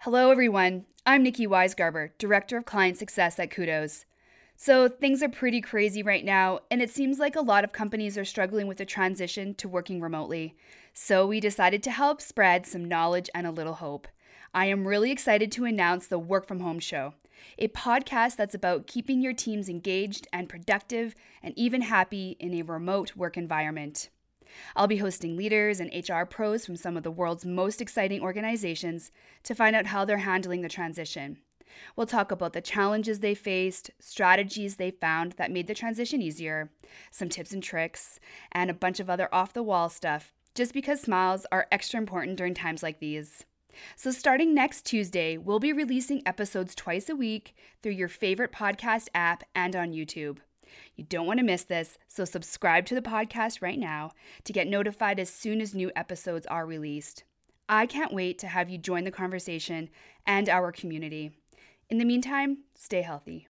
Hello, everyone. I'm Nikki Weisgarber, Director of Client Success at Kudos. So, things are pretty crazy right now, and it seems like a lot of companies are struggling with the transition to working remotely. So, we decided to help spread some knowledge and a little hope. I am really excited to announce the Work From Home Show, a podcast that's about keeping your teams engaged and productive and even happy in a remote work environment. I'll be hosting leaders and HR pros from some of the world's most exciting organizations to find out how they're handling the transition. We'll talk about the challenges they faced, strategies they found that made the transition easier, some tips and tricks, and a bunch of other off the wall stuff, just because smiles are extra important during times like these. So, starting next Tuesday, we'll be releasing episodes twice a week through your favorite podcast app and on YouTube. You don't want to miss this, so subscribe to the podcast right now to get notified as soon as new episodes are released. I can't wait to have you join the conversation and our community. In the meantime, stay healthy.